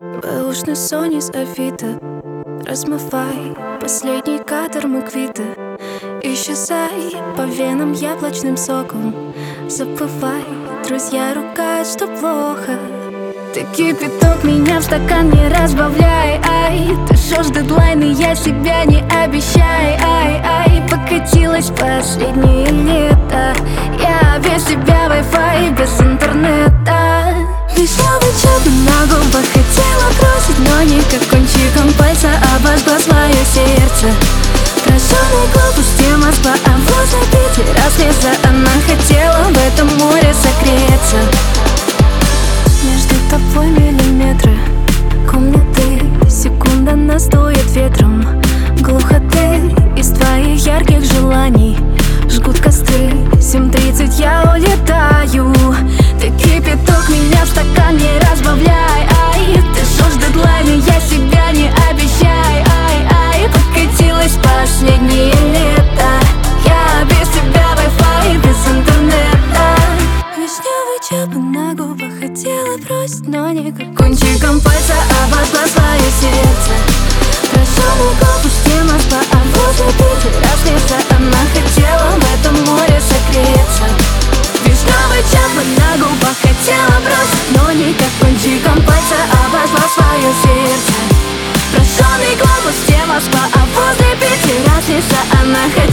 Бэушный сон из Авито. Размывай последний кадр, мы квиты. Исчезай по венам яблочным соком. Забывай, друзья ругают, что плохо. Ты кипяток, меня в стакан не разбавляй. Ай, ты жжешь дедлайны, я себя не обещай. Ай, покатилось последнее лето. Я без тебя Wi-Fi, без интернета. Вишневый чат на губах хотела бросить, но никак кончиком пальца обожгла свое сердце. Прожженный глобус, тема спа, а возле Питера слеза. Она хотела в этом море согреться. Между тобой миллиметры комнаты, секунда настует ветром. Глухоты из твоих ярких желаний жгут костры. 7:30 я улетаю. Ты кипяток, меня в стакан не разбавляй. Ай, ты жжешь дедлайны, я себя не обещай. Ай, покатилось последнее лето. Я без тебя Wi-Fi, без интернета. Вишневый чап на губах хотела бросить, но никак кончиком пальца обожгла свое сердце. Прожженный глобус, тема спа, а возле Питера слеза. Она хотела в этом море согреться. Вишневый чап на губах хотела бросить, но никак кончиком пальца обожгла свое сердце. Прожженный глобус, тема спа, а возле Питера слеза. Она хотела